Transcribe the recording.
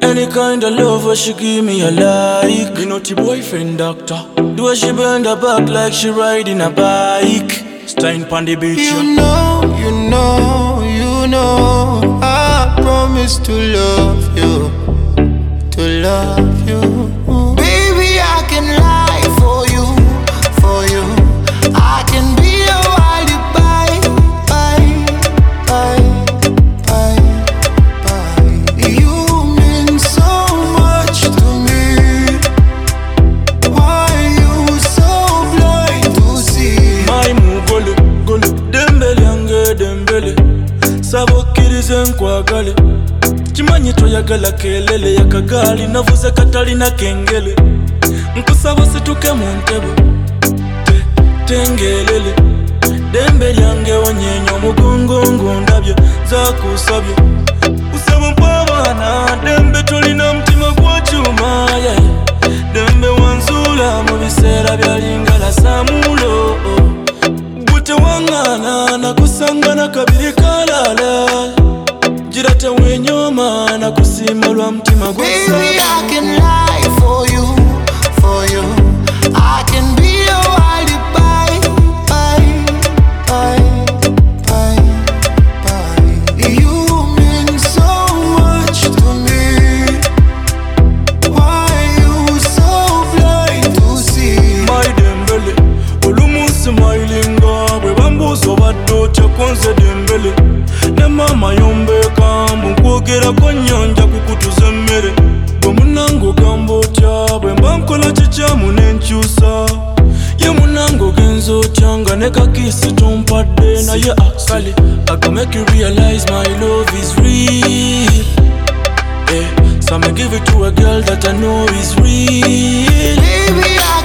Any kind of love where she give me a like. Me not your boyfriend doctor. Do what she bend her back like she riding a bike. Stein pon the beach. You know, I promise to love you, to love you. Baby, I can lie for you, for you. I can be a alibi, You mean so much to me. Why you so blind to see? My mugole, gole, dembele yange dembele. Sabokirize nkwagale. Chimanyi toyagala kelele yakagali navuze katali na kengele. Nkusaba situke mu ntebe tengelele. Dembe lyange onyenye omugongo ngundabye zakusabye. Usaba mpabana dembe tolina mutima gwa chuma. Dembe wanzula mu biseera byalingala samulo. Gute wangana nakusangana kabiri kalala. Jirate wenyoma nakusima lwa mutima gwa Baby, I can lie for you, for you. I can be a alibi, You mean so much to me. Why you so blind to see? My dembele, olumu smilinga. Bwe bambuzo baddo kyakonze dembele. Ne mama yombeka mbukwogera ko nnyanja kukutuza emmere. Bwe munango gamba otya bwe mba nkola kikyamu n'enkyusa. Ye munango genza otya nga ne kakisi tompadde naye akale. I can make you realize my love is real. So I'ma give it to a girl that I know is real. Baby,